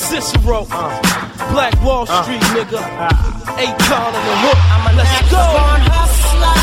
Cicero, Black Wall Street, nigga. Akon on the hook. Let's go. Hustler.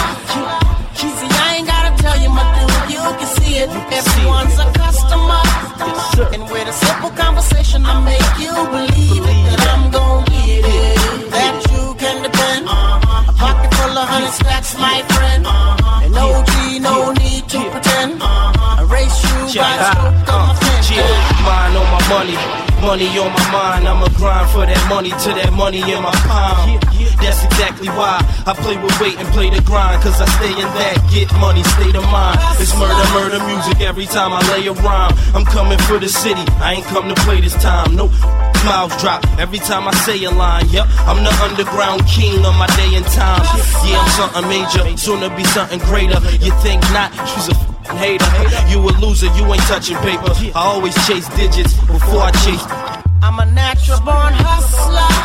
See, I ain't gotta tell you, my dude, you can see it. Everyone's a customer. And with a simple conversation, I make you believe it, that I'm gon' get it. That you can depend. A pocket full of 100 stacks, my friend. And no G, no need to pretend. Erase you by the stroke of my pen. Mind on my money, money on my mind. I'ma grind for that money till that money in my palm. That's exactly why I play with weight and play the grind. Cause I stay in that get money state of mind. It's murder, murder music every time I lay a rhyme. I'm coming for the city, I ain't come to play this time. Nope, mouths drop every time I say a line. Yep, I'm the underground king of my day and time. Yeah, I'm something major, soon to be something greater. You think not, she's a hater. You a loser, you ain't touching paper. I always chase digits before I chase. I'm a natural born hustler.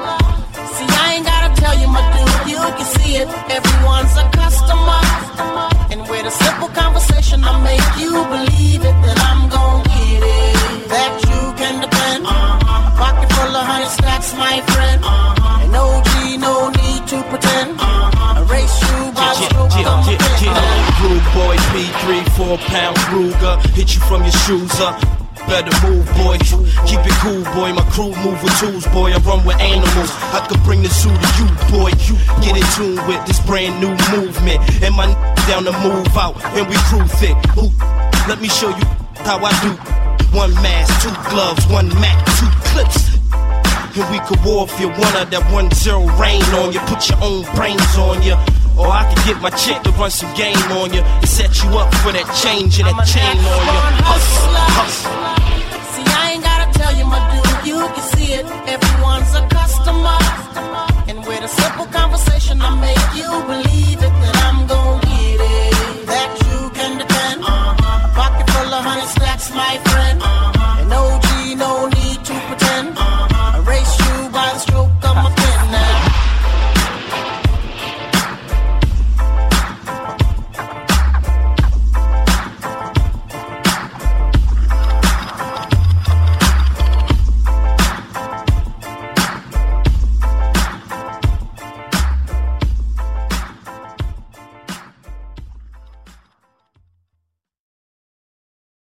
See, I ain't gotta tell you, my dude, you can see it. Everyone's a customer. And with a simple conversation, I make you believe it, that I'm gon' get it. That you can depend. A pocket full of 100 stacks, my friend. And no G, no need to pretend. Erase you by the stroke of my pen. Rude boy, P3, 4-pound Ruger. Hit you from your shoes up. Better move, boy. Keep it cool, boy. My crew move with tools, boy. I run with animals. I could bring the zoo to you, boy. You get in tune with this brand new movement. And my down to move out, and we crew thick. Ooh, let me show you how I do. 1 mask, 2 gloves, 1 Mac, 2 clips. And we could war if you wanna. That 1-0 rain on you. Put your own brains on you. Or I could get my chick to run some game on you and set you up for that change and that chain on you. Hustle. See, I ain't gotta tell you, my dude, you can see it. Everyone's a customer. And with a simple conversation, I make you